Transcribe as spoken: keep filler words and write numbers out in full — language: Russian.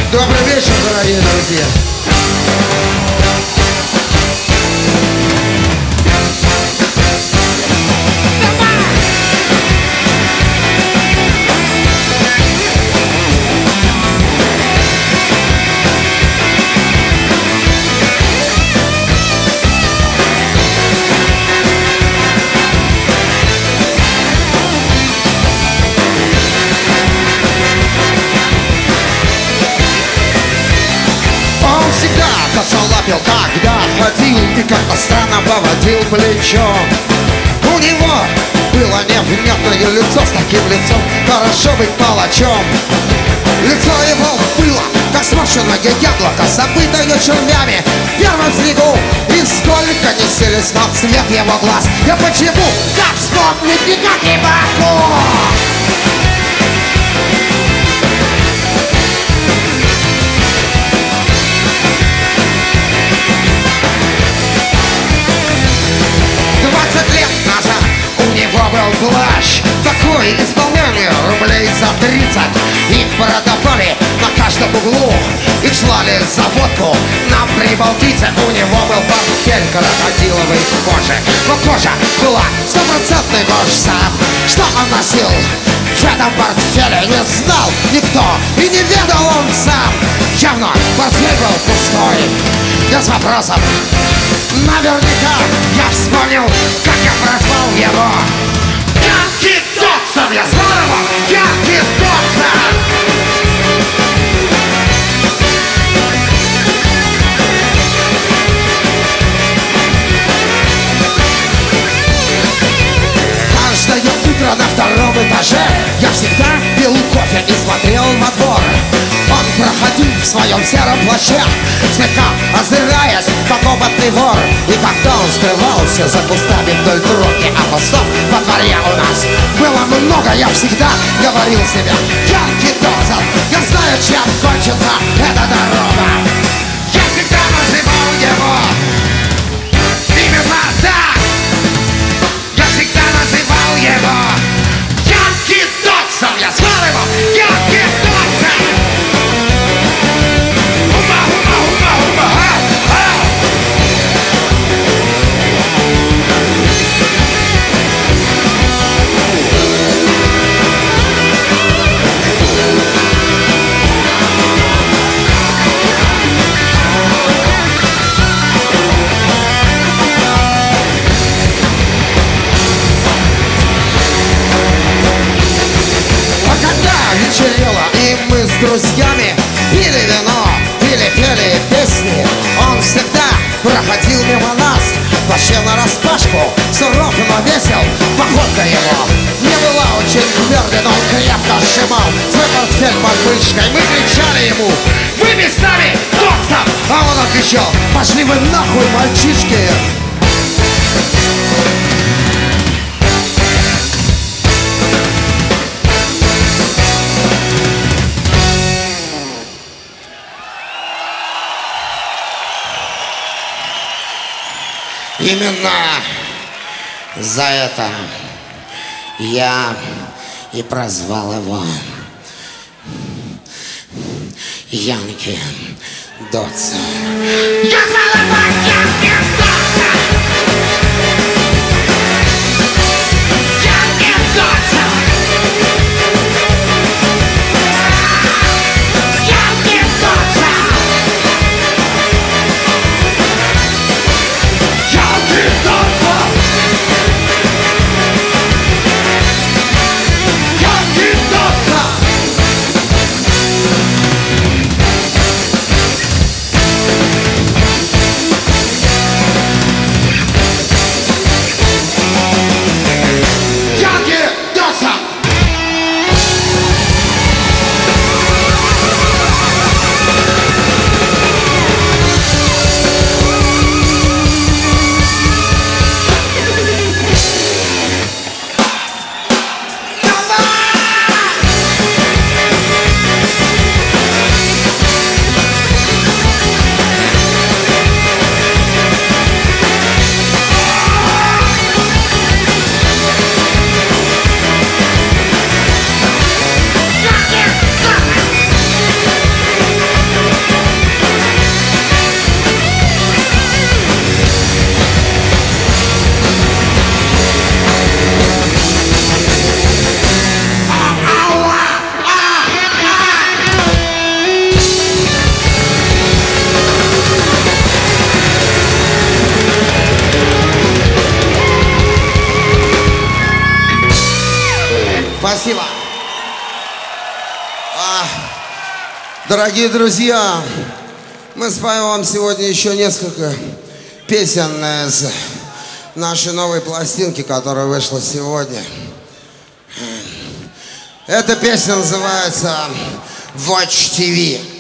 Добрый вечер, дорогие друзья. Лапил, когда ходил и как-то странно поводил плечом. У него было невнятное лицо, с таким лицом хорошо быть палачом. Лицо его было, как сморщенное яблоко, забытое червями в первом снегу. И сколько не селись на цвет его глаз, я почему так вспомнить никак не могу. Был плащ, такой исполнение рублей за тридцать. Их продавали на каждом углу, их слали за водку на Прибалтице. У него был портфель крокодиловой кожи, но кожа была стопроцентный вож сам. Что он носил в этом портфеле, не знал никто и не ведал он сам. Явно портфель был пустой, без вопросов. Наверняка я вспомнил, как я прозвал его. Янки Дотсон, я звал его Янки Дотсон. Каждое утро на втором этаже я всегда пил кофе и смотрел во двор. Он проходил в своем сером плаще, слегка озираясь, как опытный вор. И когда он скрывался за кустами вдоль дороги, а кустов во дворе у нас было много, я всегда говорил себе: Янки Дотсон, я знаю, чем кончится эта дорога. Я всегда называл его именно так. Я всегда называл его Янки Дотсон. Я звал его Янки Дотсон. Вечерело, и мы с друзьями пили вино, пили, пели песни. Он всегда проходил мимо нас, вообще нараспашку, суров, но весел. Походка его не была очень твердой, но он крепко сжимал свой портфель под мышкой. Мы кричали ему: вы местами Дотсон! А он отвечал: пошли вы нахуй, мальчишки! Именно за это я и прозвал его Янки Дотсон. Я звал его Янки Дотсон! Янки Дотсон! Янки Дотсон! Дорогие друзья, мы споем вам сегодня еще несколько песен из нашей новой пластинки, которая вышла сегодня. Эта песня называется «Watch ти ви».